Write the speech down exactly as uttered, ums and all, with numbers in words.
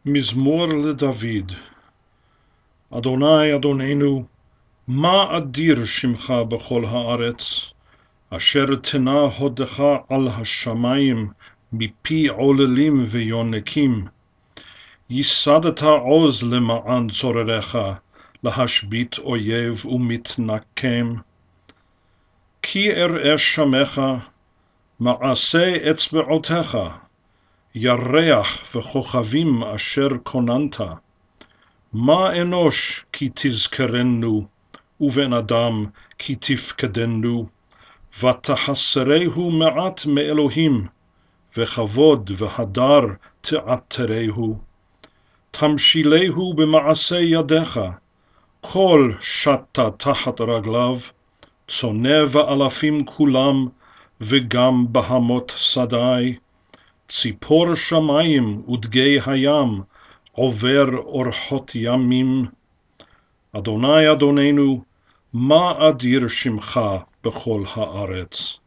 מזמור לדוד. אדוני אדוננו, מה אדיר שמך בכל הארץ, אשר תנה הודך על השמיים מפי עוללים ויונקים. ייסדת עוז למען צורריך, להשבית אויב ומתנקם. כי אראה שמך, מעשה אצבעותיך, ירח וכוכבים אשר כוננת. מה אנוש כי תזכרנו, ובן אדם כי תפקדנו, ותחסרהו מעט מאלוהים, וכבוד והדר תעטרהו. תמשילהו במעשה ידיך, כל שטה תחת רגליו, צונא ואלפים כולם, וגם בהמות שדי. ציפור שמיים ודגי הים, עובר אורחות ימים. אדוני אדוננו, מה אדיר שמך בכל הארץ.